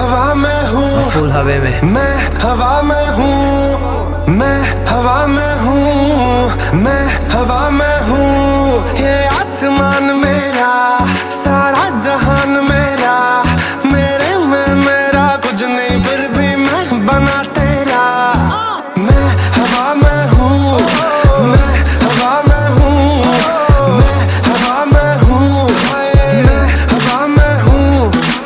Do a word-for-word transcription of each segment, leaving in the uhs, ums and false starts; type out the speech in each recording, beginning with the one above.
हवा में हूँ, फूल हवे में, मैं हवा में हूँ, मैं हवा में हूँ, मैं हवा में हूँ। ये आसमान मेरा, सारा जहान मेरा, मेरे में मेरा कुछ नहीं फिर भी मैं बना तेरा। मैं हवा में हूँ, मैं हवा में हूँ, मैं हवा में हूँ, मैं हवा में हूँ।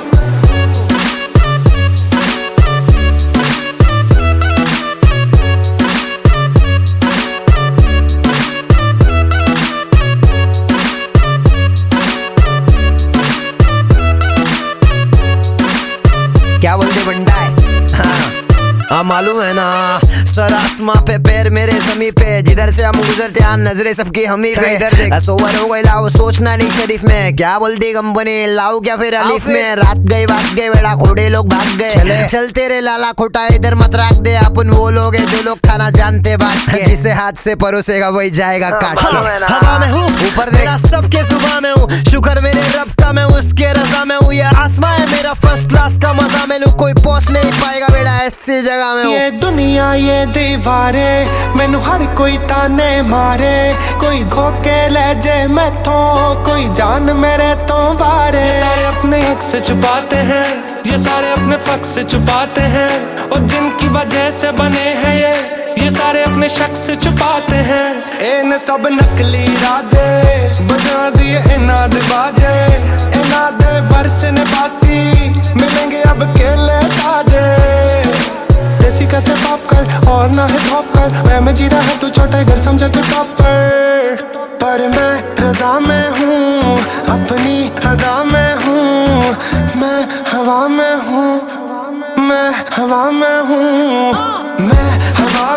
क्या बोलते बंडा है? हाँ हाँ मालूम है ना, सर आसमां पे पैर मेरे जमी पे, जिधर से हम गुजरते हैं नजरे सबकी हमी पे। इधर देख सोवर हो गई लाओ, सोचना नहीं शरीफ में, क्या बोलती कंपनी लाओ क्या फिर अलीफ में। रात गई बात गई बेड़ा, घोड़े लोग भाग गए, चलते रे लाला खोटा इधर मत राख दे। अपन वो लोग है जो लोग खाना जानते बांट के, जिसे हाथ से परोसेगा वही जाएगा काट के। हवा में हूँ ऊपर देखा सबके सुबह में हूँ, शुक्र मेरे रब का मैं उसके रजा में हूँ। ये आसमां है मेरा फर्स्ट क्लास का मजा में लूँ, कोई पहुंच नहीं पाएगा बेड़ा ऐसी जगह में हूँ। ये दुनिया ये दीवारे मैनू हर कोई ताने मारे, कोई धोखे ले जे मैं तो, कोई जान मेरे तो बारे। ये सारे अपने हक से छुपाते हैं, ये सारे अपने फक से छुपाते हैं, और जिनकी वजह से बने हैं ये ये सारे अपने शक से छुपाते हैं। इन सब नकली राजे बजा दिए इनाद बाजे, इनाद वर्ष ने बासी मिलेंगे अब केले ताजे। देसी करते पॉप कर और ना है पॉप कर, मैं में जी रहा है तू छोटे घर समझे तू टॉप पर। पर मैं रजा में हूँ, अपनी अदा में हूँ, मैं हवा में हूँ, मैं हवा में हूँ, मैं हवा